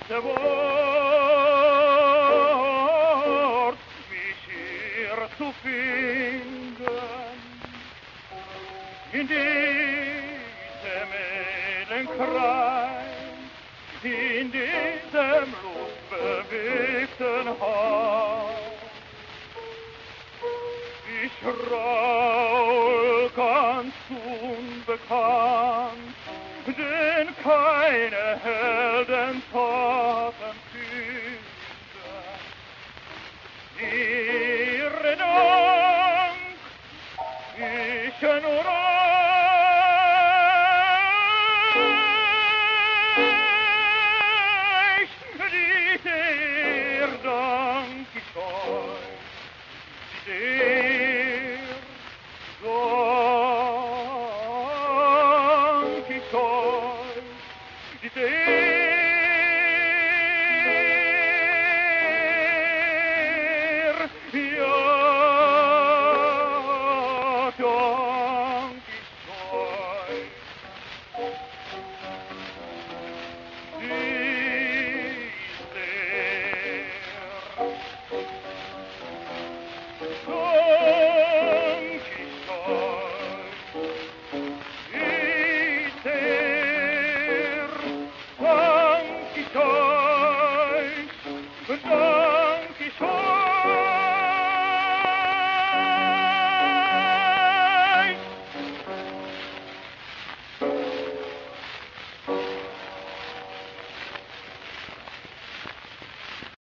letzte Wort, mich hier zu finden. In diesem edlen Kreis, in diesem lustbewegten Haus. Ich raul ganz unbekannt, denn keine Heldentaten finden. Ihre Dank, ich nur euch, dieser Dank ich euch,